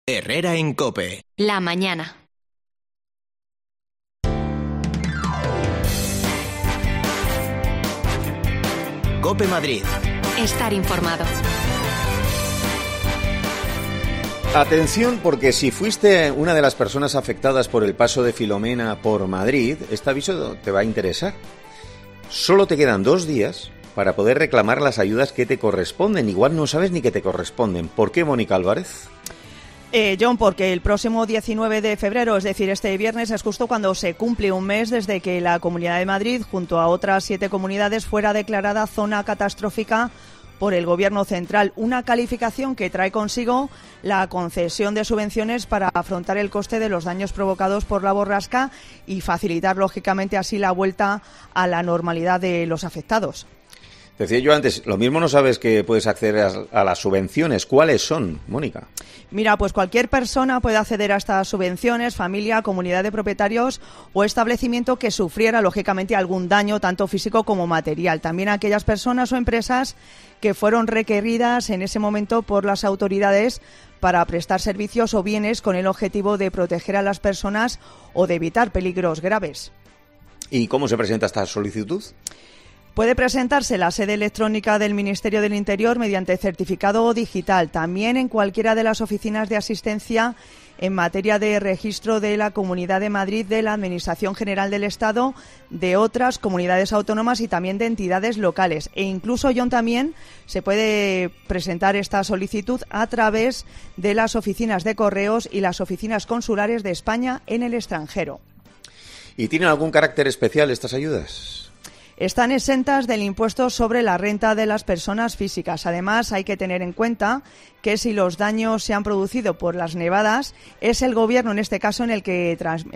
Herrera en COPE. La mañana. COPE Madrid. Estar informado. Atención, porque si fuiste una de las personas afectadas por el paso de Filomena por Madrid, este aviso te va a interesar. Solo te quedan 2 días para poder reclamar las ayudas que te corresponden. Igual no sabes ni que te corresponden. ¿Por qué, Mónica Álvarez? John, porque el próximo 19 de febrero, es decir, este viernes, es justo cuando se cumple un mes desde que la Comunidad de Madrid, junto a otras 7 comunidades, fuera declarada zona catastrófica por el Gobierno central. Una calificación que trae consigo la concesión de subvenciones para afrontar el coste de los daños provocados por la borrasca y facilitar, lógicamente, así la vuelta a la normalidad de los afectados. Decía yo antes, lo mismo no sabes que puedes acceder a las subvenciones. ¿Cuáles son, Mónica? Mira, pues cualquier persona puede acceder a estas subvenciones, familia, comunidad de propietarios o establecimiento que sufriera, lógicamente, algún daño, tanto físico como material. También aquellas personas o empresas que fueron requeridas en ese momento por las autoridades para prestar servicios o bienes con el objetivo de proteger a las personas o de evitar peligros graves. ¿Y cómo se presenta esta solicitud? Puede presentarse en la sede electrónica del Ministerio del Interior mediante certificado digital, también en cualquiera de las oficinas de asistencia en materia de registro de la Comunidad de Madrid, de la Administración General del Estado, de otras comunidades autónomas y también de entidades locales. E incluso, John, también se puede presentar esta solicitud a través de las oficinas de correos y las oficinas consulares de España en el extranjero. ¿Y tienen algún carácter especial estas ayudas? Están exentas del impuesto sobre la renta de las personas físicas. Además, hay que tener en cuenta que si los daños se han producido por las nevadas, es el Gobierno, en este caso, el que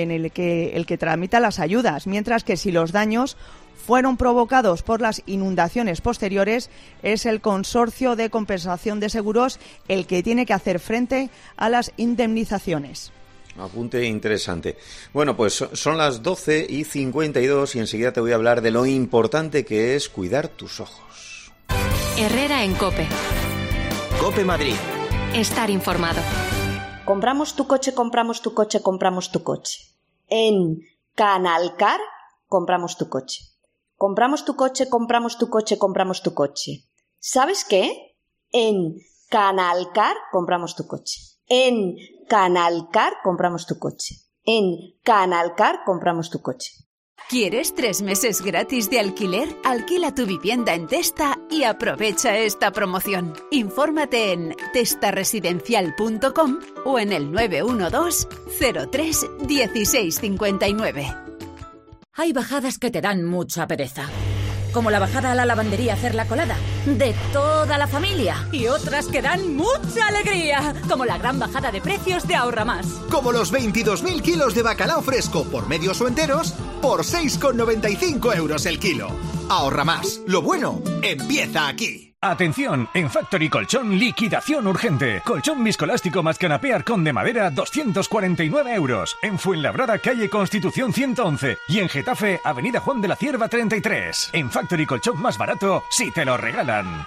tramita las ayudas, mientras que si los daños fueron provocados por las inundaciones posteriores, es el Consorcio de Compensación de Seguros el que tiene que hacer frente a las indemnizaciones. Apunte interesante. Bueno, pues son las 12:52 y enseguida te voy a hablar de lo importante que es cuidar tus ojos. Herrera en COPE. COPE Madrid. Estar informado. Compramos tu coche, compramos tu coche, compramos tu coche. En Canalcar compramos tu coche. Compramos tu coche, compramos tu coche, compramos tu coche. ¿Sabes qué? En Canalcar compramos tu coche. En Canalcar compramos tu coche. En Canalcar compramos tu coche. ¿Quieres 3 meses gratis de alquiler? Alquila tu vivienda en Testa y aprovecha esta promoción. Infórmate en testaresidencial.com o en el 912 03 16 59. Hay bajadas que te dan mucha pereza. Como la bajada a la lavandería a hacer la colada, de toda la familia. Y otras que dan mucha alegría, como la gran bajada de precios de Ahorramás. Como los 22.000 kilos de bacalao fresco por medios o enteros, por 6,95 € el kilo. Ahorramás, lo bueno empieza aquí. Atención, en Factory Colchón, liquidación urgente. Colchón viscoelástico más canapé Arcón de madera, 249 €. En Fuenlabrada, calle Constitución 111. Y en Getafe, avenida Juan de la Cierva 33. En Factory Colchón más barato, si te lo regalan.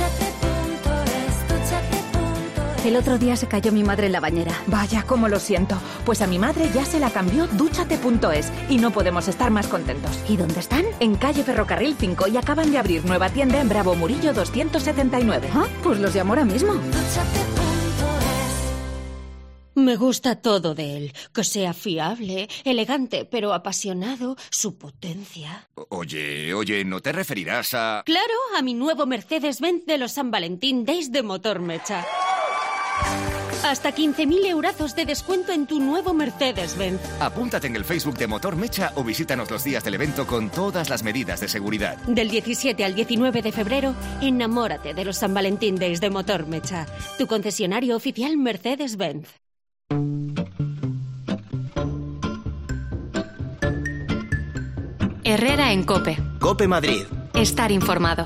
El otro día se cayó mi madre en la bañera. Vaya, cómo lo siento. Pues a mi madre ya se la cambió Dúchate.es y no podemos estar más contentos. ¿Y dónde están? En calle Ferrocarril 5 y acaban de abrir nueva tienda en Bravo Murillo 279. Ah, pues los llamo ahora mismo. Me gusta todo de él, que sea fiable, elegante, pero apasionado, su potencia. Oye, ¿no te referirás a...? Claro, a mi nuevo Mercedes-Benz de los San Valentín Days de Motor Mecha. Hasta 15.000 eurazos de descuento en tu nuevo Mercedes-Benz. Apúntate en el Facebook de Motor Mecha o visítanos los días del evento con todas las medidas de seguridad. Del 17 al 19 de febrero, enamórate de los San Valentín Days de Motor Mecha, tu concesionario oficial Mercedes-Benz. Herrera en COPE. COPE Madrid. Estar informado.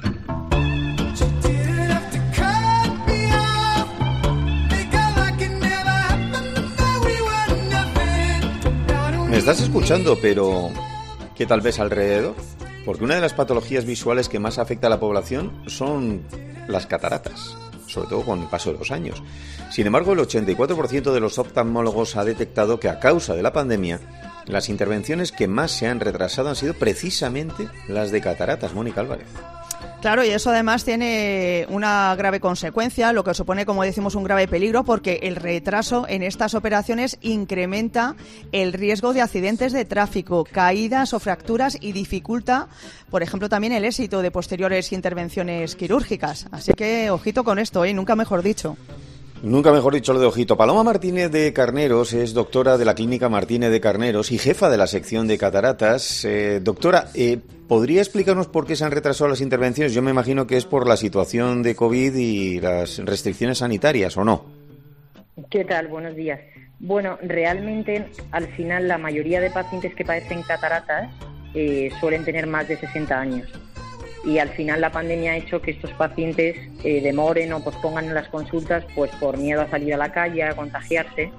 Me estás escuchando, pero ¿qué tal ves alrededor? Porque una de las patologías visuales que más afecta a la población son las cataratas. sobre todo con el paso de los años. Sin embargo, el 84% de los oftalmólogos ha detectado que a causa de la pandemia, las intervenciones que más se han retrasado han sido precisamente las de cataratas. Mónica Álvarez. Claro, y eso además tiene una grave consecuencia, lo que supone, como decimos, un grave peligro, porque el retraso en estas operaciones incrementa el riesgo de accidentes de tráfico, caídas o fracturas y dificulta, por ejemplo, también el éxito de posteriores intervenciones quirúrgicas. Así que ojito con esto, nunca mejor dicho. Nunca mejor dicho lo de ojito. Paloma Martínez de Carneros es doctora de la Clínica Martínez de Carneros y jefa de la sección de cataratas. Doctora, ¿podría explicarnos por qué se han retrasado las intervenciones? Yo me imagino que es por la situación de COVID y las restricciones sanitarias, ¿o no? ¿Qué tal? Buenos días. Bueno, realmente, al final, la mayoría de pacientes que padecen cataratas suelen tener más de 60 años. Y al final la pandemia ha hecho que estos pacientes demoren o pospongan las consultas pues por miedo a salir a la calle, a contagiarse,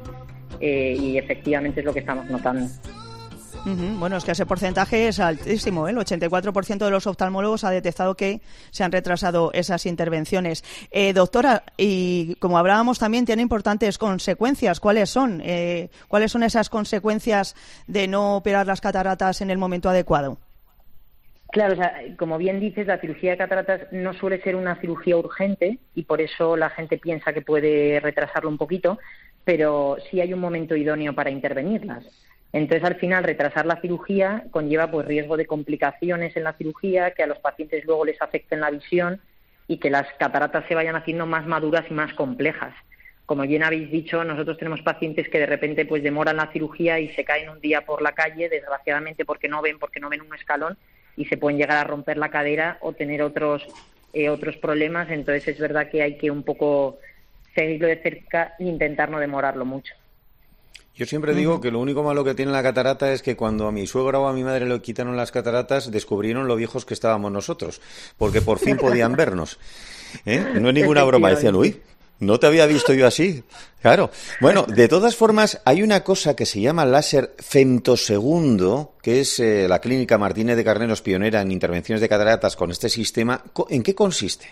y efectivamente es lo que estamos notando. Bueno, es que ese porcentaje es altísimo, el 84% de los oftalmólogos ha detectado que se han retrasado esas intervenciones. Doctora, y como hablábamos también, tiene importantes consecuencias. ¿Cuáles son? ¿Cuáles son esas consecuencias de no operar las cataratas en el momento adecuado? Claro, o sea, como bien dices, la cirugía de cataratas no suele ser una cirugía urgente y por eso la gente piensa que puede retrasarlo un poquito, pero sí hay un momento idóneo para intervenirlas. Entonces, al final, retrasar la cirugía conlleva pues riesgo de complicaciones en la cirugía, que a los pacientes luego les afecten la visión y que las cataratas se vayan haciendo más maduras y más complejas. Como bien habéis dicho, nosotros tenemos pacientes que de repente pues demoran la cirugía y se caen un día por la calle, desgraciadamente porque no ven un escalón, y se pueden llegar a romper la cadera o tener otros problemas. Entonces es verdad que hay que un poco seguirlo de cerca e intentar no demorarlo mucho. Yo siempre digo que lo único malo que tiene la catarata es que cuando a mi suegra o a mi madre le quitaron las cataratas, descubrieron lo viejos que estábamos nosotros, porque por fin podían vernos. No es ninguna broma, decían, uy, no te había visto yo así. Claro. Bueno, de todas formas, hay una cosa que se llama láser femtosegundo, que es la Clínica Martínez de Carneros pionera en intervenciones de cataratas con este sistema. ¿En qué consiste?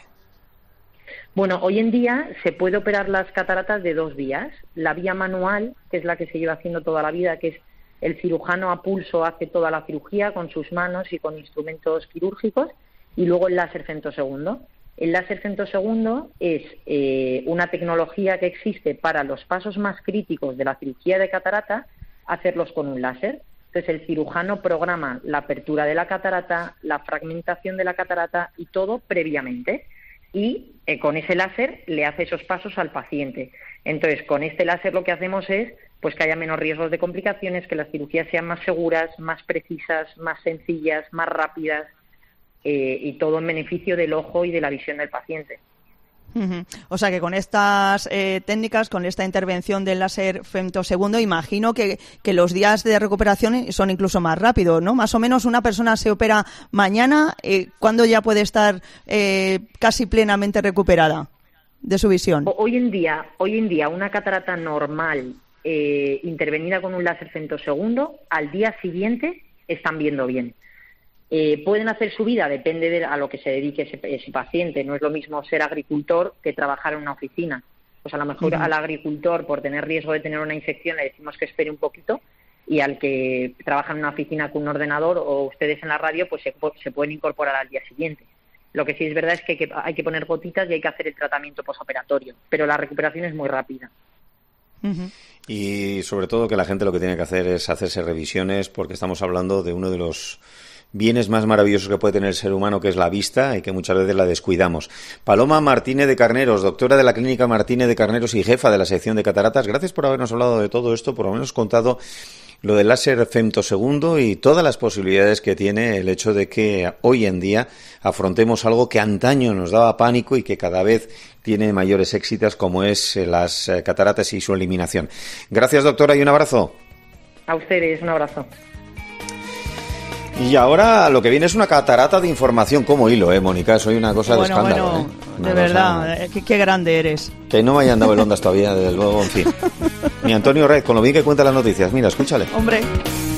Bueno, hoy en día se puede operar las cataratas de dos vías. La vía manual, que es la que se lleva haciendo toda la vida, que es el cirujano a pulso hace toda la cirugía con sus manos y con instrumentos quirúrgicos, y luego el láser femtosegundo. El láser femtosegundo es una tecnología que existe para los pasos más críticos de la cirugía de catarata, hacerlos con un láser. Entonces el cirujano programa la apertura de la catarata, la fragmentación de la catarata y todo previamente. Y con ese láser le hace esos pasos al paciente. Entonces con este láser lo que hacemos es pues que haya menos riesgos de complicaciones, que las cirugías sean más seguras, más precisas, más sencillas, más rápidas. Y todo en beneficio del ojo y de la visión del paciente. O sea que con estas técnicas, con esta intervención del láser femtosegundo, imagino que los días de recuperación son incluso más rápidos, ¿no? Más o menos una persona se opera mañana, ¿cuándo ya puede estar casi plenamente recuperada de su visión? Hoy en día una catarata normal intervenida con un láser femtosegundo, al día siguiente están viendo bien. Pueden hacer su vida, depende a lo que se dedique ese paciente. No es lo mismo ser agricultor que trabajar en una oficina. Pues a lo mejor al agricultor, por tener riesgo de tener una infección, le decimos que espere un poquito, y al que trabaja en una oficina con un ordenador o ustedes en la radio, pues se pueden incorporar al día siguiente. Lo que sí es verdad es que hay que poner gotitas y hay que hacer el tratamiento posoperatorio, pero la recuperación es muy rápida. Y sobre todo que la gente lo que tiene que hacer es hacerse revisiones, porque estamos hablando de uno de los bienes más maravillosos que puede tener el ser humano, que es la vista, y que muchas veces la descuidamos. Paloma Martínez de Carneros, doctora de la Clínica Martínez de Carneros y jefa de la sección de cataratas, gracias por habernos hablado de todo esto, por habernos contado lo del láser femtosegundo y todas las posibilidades que tiene el hecho de que hoy en día afrontemos algo que antaño nos daba pánico y que cada vez tiene mayores éxitos, como es las cataratas y su eliminación. Gracias, doctora, y un abrazo. A ustedes, un abrazo. Y ahora lo que viene es una catarata de información. Como hilo, Mónica, soy una cosa de escándalo. De verdad, qué grande eres. Que no me hayan dado el ondas todavía, desde luego, en fin. Ni Antonio Red, con lo bien que cuenta las noticias. Mira, escúchale. Hombre.